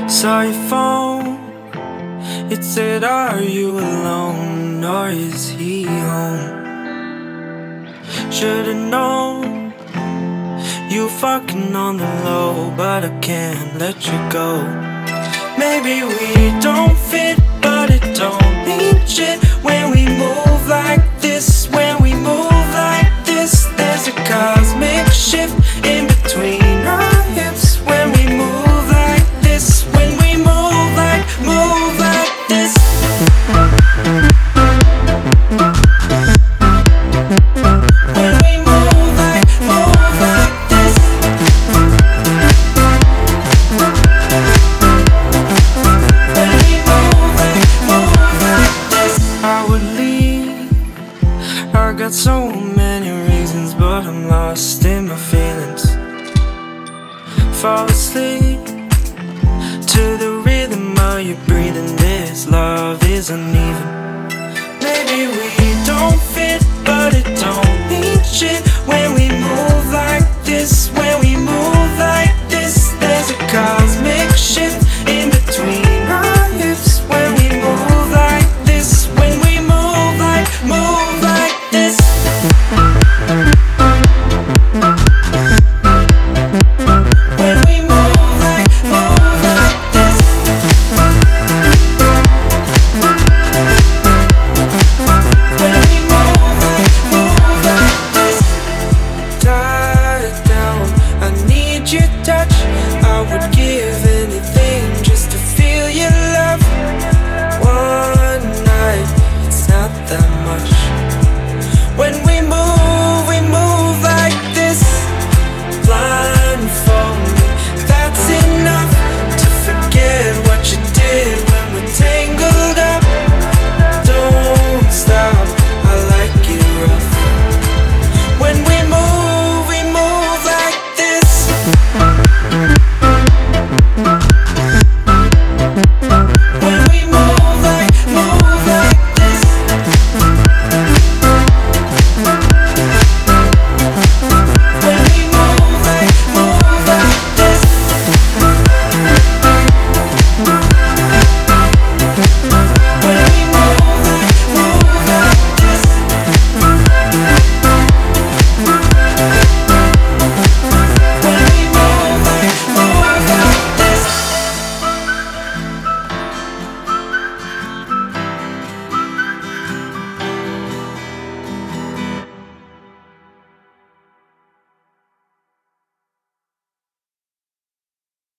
Saw your phone, it said, are you alone or is he home? Should've known you fucking on the low, but I can't let you go. Maybe we don't fit, but it don't mean shit when we move like this. When we move like this, there's a cosmic shift in between our hips. When we move like this, when we move like this. When we move like this. When we move like this. I would leave, I got so many reasons, but I'm lost in my feelings. Fall asleep to the rhythm of your breathing. This love is uneven. Maybe we don't fit, but it don't mean shit